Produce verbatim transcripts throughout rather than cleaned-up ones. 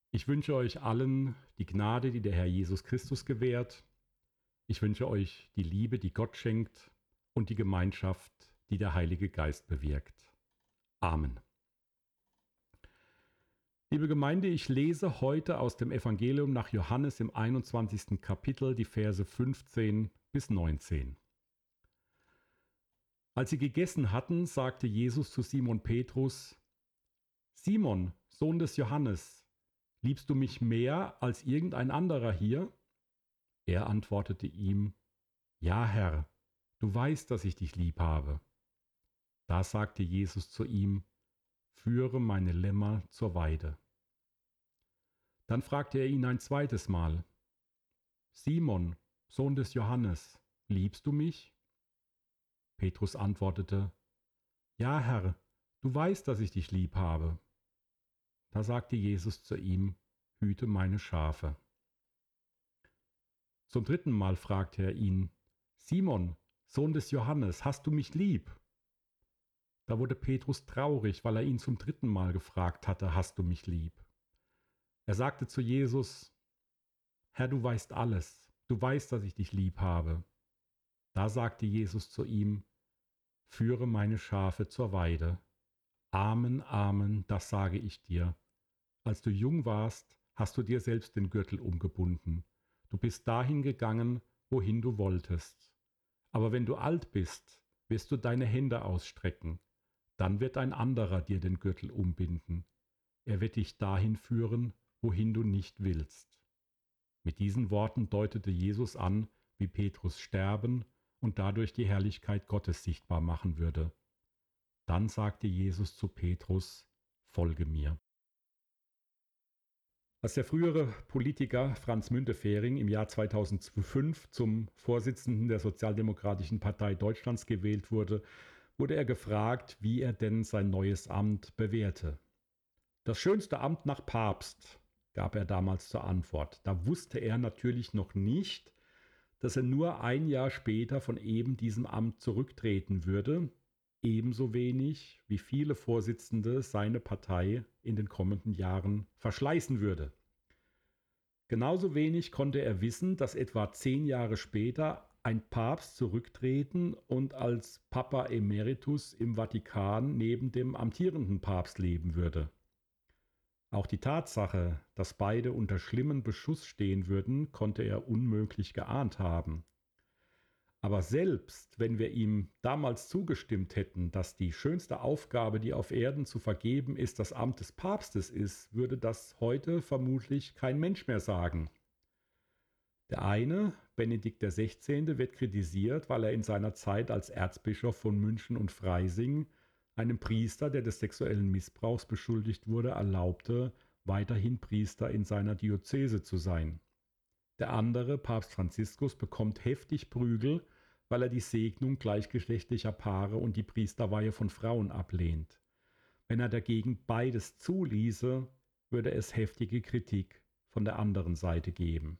Ich wünsche euch allen die Gnade, die der Herr Jesus Christus gewährt. Ich wünsche euch die Liebe, die Gott schenkt, und die Gemeinschaft, die der Heilige Geist bewirkt. Amen. Liebe Gemeinde, ich lese heute aus dem Evangelium nach Johannes im einundzwanzigsten Kapitel die Verse fünfzehn bis neunzehn. Als sie gegessen hatten, sagte Jesus zu Simon Petrus: Simon, Sohn des Johannes, liebst du mich mehr als irgendein anderer hier? Er antwortete ihm: Ja, Herr, du weißt, dass ich dich lieb habe. Da sagte Jesus zu ihm: Führe meine Lämmer zur Weide. Dann fragte er ihn ein zweites Mal: Simon, Sohn des Johannes, liebst du mich? Petrus antwortete: Ja, Herr, du weißt, dass ich dich lieb habe. Da sagte Jesus zu ihm: Hüte meine Schafe. Zum dritten Mal fragte er ihn: Simon, Sohn des Johannes, hast du mich lieb? Da wurde Petrus traurig, weil er ihn zum dritten Mal gefragt hatte: Hast du mich lieb? Er sagte zu Jesus: Herr, du weißt alles, du weißt, dass ich dich lieb habe. Da sagte Jesus zu ihm: Führe meine Schafe zur Weide. Amen, Amen, das sage ich dir. Als du jung warst, hast du dir selbst den Gürtel umgebunden. Du bist dahin gegangen, wohin du wolltest. Aber wenn du alt bist, wirst du deine Hände ausstrecken. Dann wird ein anderer dir den Gürtel umbinden. Er wird dich dahin führen, wohin du nicht willst. Mit diesen Worten deutete Jesus an, wie Petrus sterben und dadurch die Herrlichkeit Gottes sichtbar machen würde. Dann sagte Jesus zu Petrus: Folge mir. Als der frühere Politiker Franz Müntefering im Jahr zweitausendfünf zum Vorsitzenden der Sozialdemokratischen Partei Deutschlands gewählt wurde, wurde er gefragt, wie er denn sein neues Amt bewährte. Das schönste Amt nach Papst, gab er damals zur Antwort. Da wusste er natürlich noch nicht, dass er nur ein Jahr später von eben diesem Amt zurücktreten würde, ebenso wenig wie viele Vorsitzende seine Partei in den kommenden Jahren verschleißen würde. Genauso wenig konnte er wissen, dass etwa zehn Jahre später ein Papst zurücktreten und als Papa Emeritus im Vatikan neben dem amtierenden Papst leben würde. Auch die Tatsache, dass beide unter schlimmen Beschuss stehen würden, konnte er unmöglich geahnt haben. Aber selbst wenn wir ihm damals zugestimmt hätten, dass die schönste Aufgabe, die auf Erden zu vergeben ist, das Amt des Papstes ist, würde das heute vermutlich kein Mensch mehr sagen. Der eine, Benedikt der Sechzehnte, wird kritisiert, weil er in seiner Zeit als Erzbischof von München und Freising einem Priester, der des sexuellen Missbrauchs beschuldigt wurde, erlaubte, weiterhin Priester in seiner Diözese zu sein. Der andere, Papst Franziskus, bekommt heftig Prügel, weil er die Segnung gleichgeschlechtlicher Paare und die Priesterweihe von Frauen ablehnt. Wenn er dagegen beides zuließe, würde es heftige Kritik von der anderen Seite geben.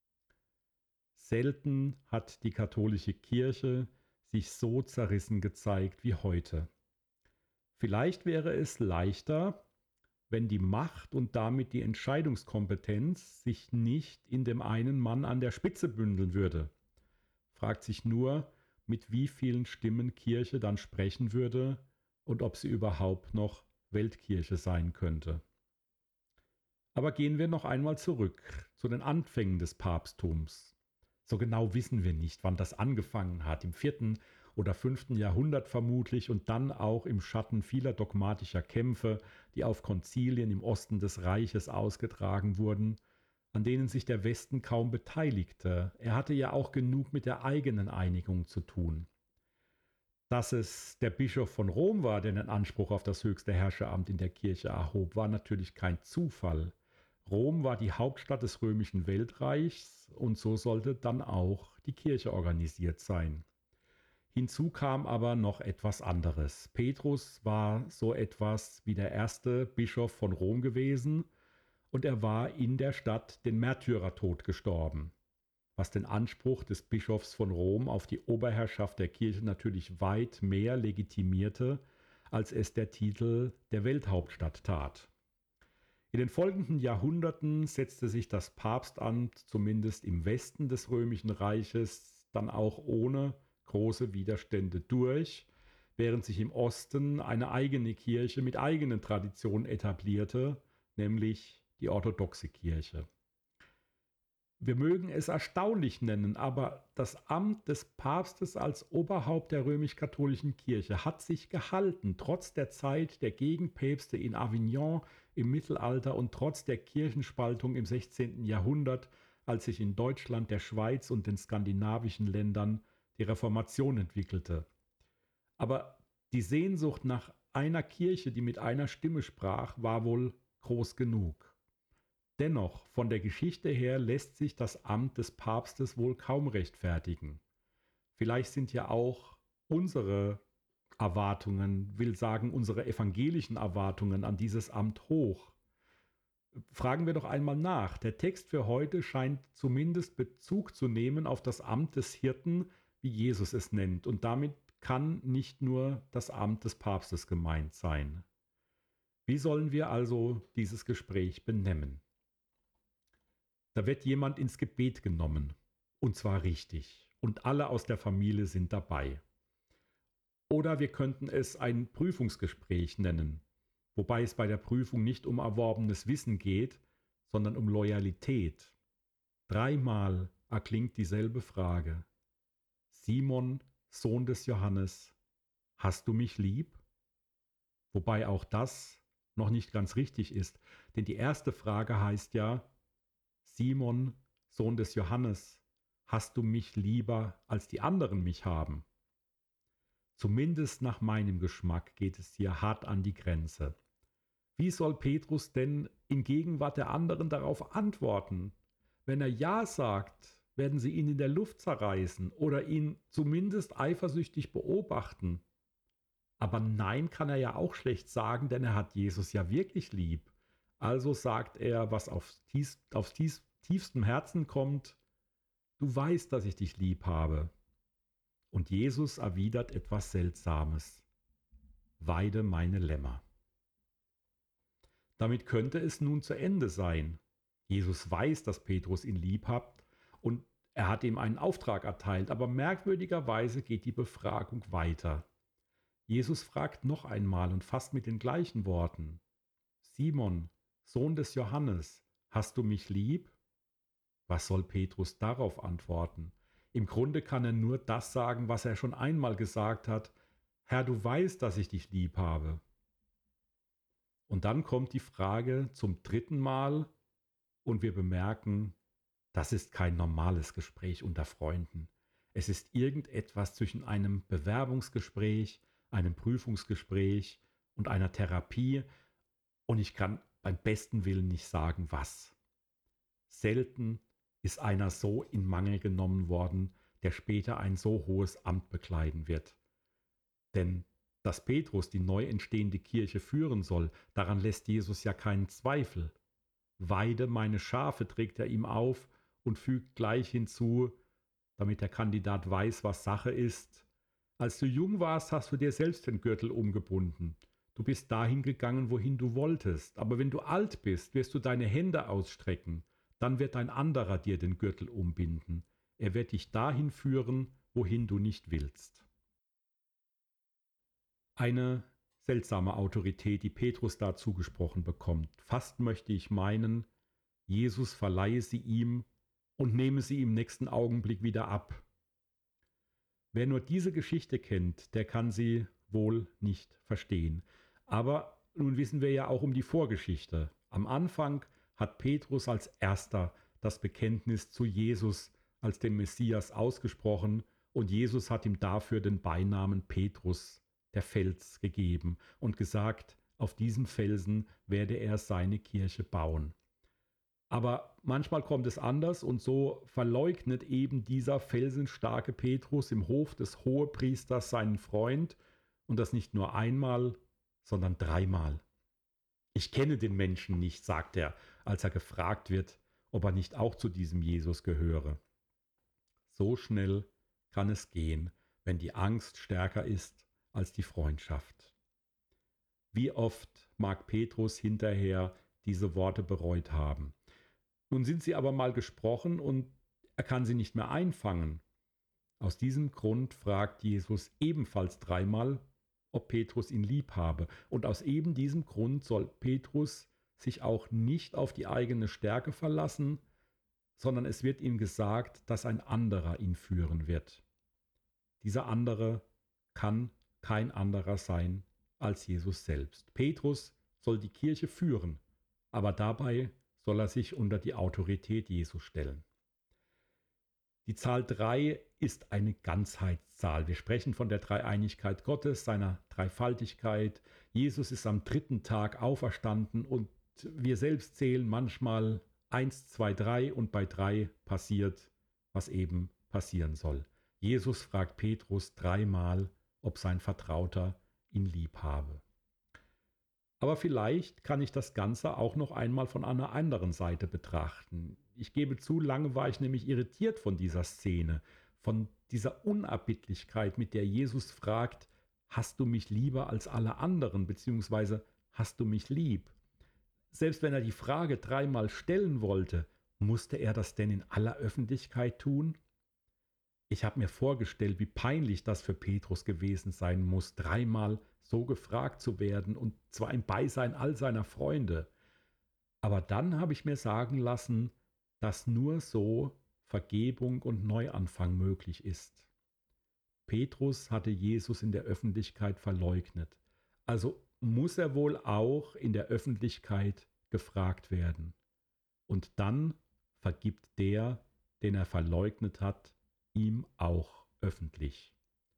Selten hat die katholische Kirche sich so zerrissen gezeigt wie heute. Vielleicht wäre es leichter, wenn die Macht und damit die Entscheidungskompetenz sich nicht in dem einen Mann an der Spitze bündeln würde. Fragt sich nur, mit wie vielen Stimmen Kirche dann sprechen würde und ob sie überhaupt noch Weltkirche sein könnte. Aber gehen wir noch einmal zurück zu den Anfängen des Papsttums. So genau wissen wir nicht, wann das angefangen hat, im vierten oder fünften Jahrhundert vermutlich und dann auch im Schatten vieler dogmatischer Kämpfe, die auf Konzilien im Osten des Reiches ausgetragen wurden, an denen sich der Westen kaum beteiligte. Er hatte ja auch genug mit der eigenen Einigung zu tun. Dass es der Bischof von Rom war, der den Anspruch auf das höchste Herrscheramt in der Kirche erhob, war natürlich kein Zufall. Rom war die Hauptstadt des römischen Weltreichs und so sollte dann auch die Kirche organisiert sein. Hinzu kam aber noch etwas anderes. Petrus war so etwas wie der erste Bischof von Rom gewesen und er war in der Stadt den Märtyrertod gestorben, was den Anspruch des Bischofs von Rom auf die Oberherrschaft der Kirche natürlich weit mehr legitimierte, als es der Titel der Welthauptstadt tat. In den folgenden Jahrhunderten setzte sich das Papstamt zumindest im Westen des Römischen Reiches dann auch ohne große Widerstände durch, während sich im Osten eine eigene Kirche mit eigenen Traditionen etablierte, nämlich die orthodoxe Kirche. Wir mögen es erstaunlich nennen, aber das Amt des Papstes als Oberhaupt der römisch-katholischen Kirche hat sich gehalten, trotz der Zeit der Gegenpäpste in Avignon im Mittelalter und trotz der Kirchenspaltung im sechzehnten Jahrhundert, als sich in Deutschland, der Schweiz und den skandinavischen Ländern die Reformation entwickelte. Aber die Sehnsucht nach einer Kirche, die mit einer Stimme sprach, war wohl groß genug. Dennoch, von der Geschichte her lässt sich das Amt des Papstes wohl kaum rechtfertigen. Vielleicht sind ja auch unsere Erwartungen, will sagen unsere evangelischen Erwartungen an dieses Amt hoch. Fragen wir doch einmal nach. Der Text für heute scheint zumindest Bezug zu nehmen auf das Amt des Hirten, wie Jesus es nennt. Und damit kann nicht nur das Amt des Papstes gemeint sein. Wie sollen wir also dieses Gespräch benennen? Da wird jemand ins Gebet genommen, und zwar richtig, und alle aus der Familie sind dabei. Oder wir könnten es ein Prüfungsgespräch nennen, wobei es bei der Prüfung nicht um erworbenes Wissen geht, sondern um Loyalität. Dreimal erklingt dieselbe Frage. Simon, Sohn des Johannes, hast du mich lieb? Wobei auch das noch nicht ganz richtig ist, denn die erste Frage heißt ja, Simon, Sohn des Johannes, hast du mich lieber, als die anderen mich haben? Zumindest nach meinem Geschmack geht es hier hart an die Grenze. Wie soll Petrus denn in Gegenwart der anderen darauf antworten? Wenn er Ja sagt, werden sie ihn in der Luft zerreißen oder ihn zumindest eifersüchtig beobachten. Aber Nein kann er ja auch schlecht sagen, denn er hat Jesus ja wirklich lieb. Also sagt er, was aufs, tiefst, aufs tiefst, tiefstem Herzen kommt, du weißt, dass ich dich lieb habe. Und Jesus erwidert etwas Seltsames. Weide meine Lämmer. Damit könnte es nun zu Ende sein. Jesus weiß, dass Petrus ihn lieb hat und er hat ihm einen Auftrag erteilt, aber merkwürdigerweise geht die Befragung weiter. Jesus fragt noch einmal und fast mit den gleichen Worten. Simon, Sohn des Johannes, hast du mich lieb? Was soll Petrus darauf antworten? Im Grunde kann er nur das sagen, was er schon einmal gesagt hat. Herr, du weißt, dass ich dich lieb habe. Und dann kommt die Frage zum dritten Mal und wir bemerken, das ist kein normales Gespräch unter Freunden. Es ist irgendetwas zwischen einem Bewerbungsgespräch, einem Prüfungsgespräch und einer Therapie und ich kann beim besten Willen nicht sagen, was. Selten ist einer so in Mangel genommen worden, der später ein so hohes Amt bekleiden wird. Denn dass Petrus die neu entstehende Kirche führen soll, daran lässt Jesus ja keinen Zweifel. Weide meine Schafe trägt er ihm auf und fügt gleich hinzu, damit der Kandidat weiß, was Sache ist. Als du jung warst, hast du dir selbst den Gürtel umgebunden. Du bist dahin gegangen, wohin du wolltest. Aber wenn du alt bist, wirst du deine Hände ausstrecken. Dann wird ein anderer dir den Gürtel umbinden. Er wird dich dahin führen, wohin du nicht willst. Eine seltsame Autorität, die Petrus da zugesprochen bekommt. Fast möchte ich meinen, Jesus verleihe sie ihm und nehme sie im nächsten Augenblick wieder ab. Wer nur diese Geschichte kennt, der kann sie wohl nicht verstehen. Aber nun wissen wir ja auch um die Vorgeschichte. Am Anfang hat Petrus als erster das Bekenntnis zu Jesus als dem Messias ausgesprochen und Jesus hat ihm dafür den Beinamen Petrus, der Fels, gegeben und gesagt, auf diesem Felsen werde er seine Kirche bauen. Aber manchmal kommt es anders und so verleugnet eben dieser felsenstarke Petrus im Hof des Hohepriesters seinen Freund und das nicht nur einmal, sondern dreimal. Ich kenne den Menschen nicht, sagt er, als er gefragt wird, ob er nicht auch zu diesem Jesus gehöre. So schnell kann es gehen, wenn die Angst stärker ist als die Freundschaft. Wie oft mag Petrus hinterher diese Worte bereut haben. Nun sind sie aber mal gesprochen und er kann sie nicht mehr einfangen. Aus diesem Grund fragt Jesus ebenfalls dreimal, ob Petrus ihn lieb habe. Und aus eben diesem Grund soll Petrus sich auch nicht auf die eigene Stärke verlassen, sondern es wird ihm gesagt, dass ein anderer ihn führen wird. Dieser andere kann kein anderer sein als Jesus selbst. Petrus soll die Kirche führen, aber dabei soll er sich unter die Autorität Jesu stellen. Die Zahl drei ist eine Ganzheitszahl. Wir sprechen von der Dreieinigkeit Gottes, seiner Dreifaltigkeit. Jesus ist am dritten Tag auferstanden und wir selbst zählen manchmal eins, zwei, drei und bei drei passiert, was eben passieren soll. Jesus fragt Petrus dreimal, ob sein Vertrauter ihn lieb habe. Aber vielleicht kann ich das Ganze auch noch einmal von einer anderen Seite betrachten. Ich gebe zu, lange war ich nämlich irritiert von dieser Szene, von dieser Unerbittlichkeit, mit der Jesus fragt, hast du mich lieber als alle anderen, beziehungsweise hast du mich lieb? Selbst wenn er die Frage dreimal stellen wollte, musste er das denn in aller Öffentlichkeit tun? Ich habe mir vorgestellt, wie peinlich das für Petrus gewesen sein muss, dreimal so gefragt zu werden und zwar im Beisein all seiner Freunde. Aber dann habe ich mir sagen lassen, dass nur so Vergebung und Neuanfang möglich ist. Petrus hatte Jesus in der Öffentlichkeit verleugnet, also muss er wohl auch in der Öffentlichkeit gefragt werden. Und dann vergibt der, den er verleugnet hat, ihm auch öffentlich.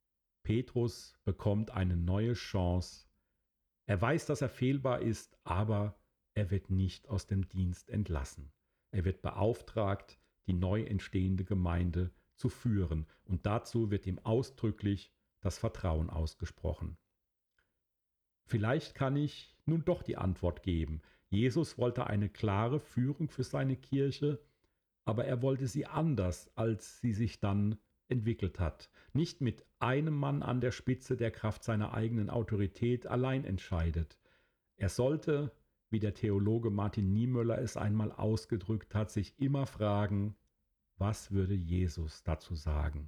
Petrus bekommt eine neue Chance. Er weiß, dass er fehlbar ist, aber er wird nicht aus dem Dienst entlassen. Er wird beauftragt, die neu entstehende Gemeinde zu führen und dazu wird ihm ausdrücklich das Vertrauen ausgesprochen. Vielleicht kann ich nun doch die Antwort geben. Jesus wollte eine klare Führung für seine Kirche, aber er wollte sie anders, als sie sich dann entwickelt hat. Nicht mit einem Mann an der Spitze, der Kraft seiner eigenen Autorität allein entscheidet. Er sollte, wie der Theologe Martin Niemöller es einmal ausgedrückt hat, sich immer fragen, was würde Jesus dazu sagen?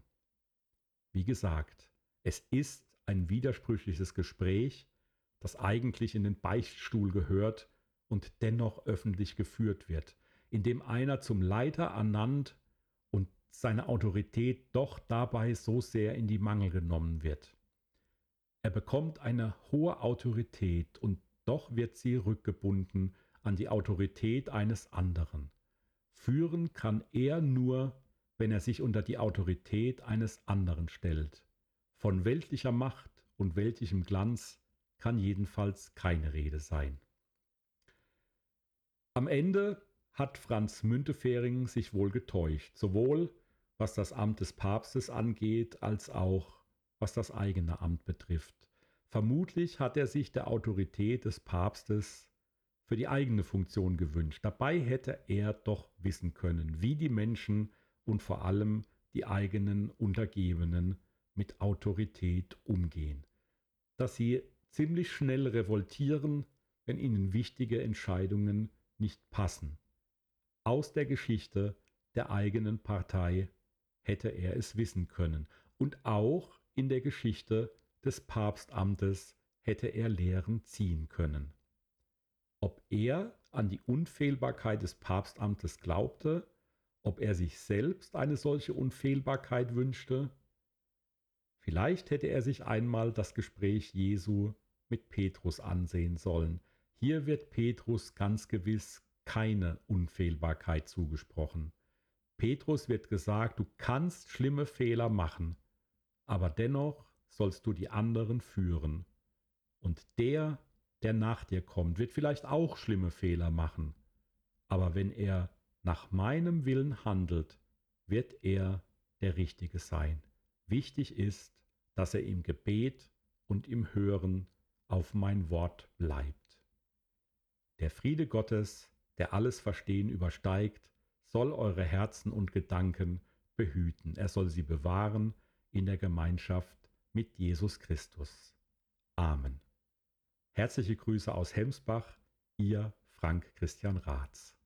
Wie gesagt, es ist ein widersprüchliches Gespräch, das eigentlich in den Beichtstuhl gehört und dennoch öffentlich geführt wird, in dem einer zum Leiter ernannt und seine Autorität doch dabei so sehr in die Mangel genommen wird. Er bekommt eine hohe Autorität und doch wird sie rückgebunden an die Autorität eines anderen. Führen kann er nur, wenn er sich unter die Autorität eines anderen stellt. Von weltlicher Macht und weltlichem Glanz kann jedenfalls keine Rede sein. Am Ende hat Franz Müntefering sich wohl getäuscht, sowohl was das Amt des Papstes angeht, als auch was das eigene Amt betrifft. Vermutlich hat er sich der Autorität des Papstes für die eigene Funktion gewünscht. Dabei hätte er doch wissen können, wie die Menschen und vor allem die eigenen Untergebenen mit Autorität umgehen. Dass sie ziemlich schnell revoltieren, wenn ihnen wichtige Entscheidungen nicht passen. Aus der Geschichte der eigenen Partei hätte er es wissen können. Und auch in der Geschichte des Papstamtes hätte er Lehren ziehen können. Ob er an die Unfehlbarkeit des Papstamtes glaubte, ob er sich selbst eine solche Unfehlbarkeit wünschte, vielleicht hätte er sich einmal das Gespräch Jesu mit Petrus ansehen sollen. Hier wird Petrus ganz gewiss keine Unfehlbarkeit zugesprochen. Petrus wird gesagt, du kannst schlimme Fehler machen, aber dennoch sollst du die anderen führen. Und der, der nach dir kommt, wird vielleicht auch schlimme Fehler machen, aber wenn er nach meinem Willen handelt, wird er der Richtige sein. Wichtig ist, dass er im Gebet und im Hören auf mein Wort bleibt. Der Friede Gottes, der alles Verstehen übersteigt, soll eure Herzen und Gedanken behüten. Er soll sie bewahren in der Gemeinschaft mit Jesus Christus. Amen. Herzliche Grüße aus Hemsbach, Ihr Frank Christian Ratz.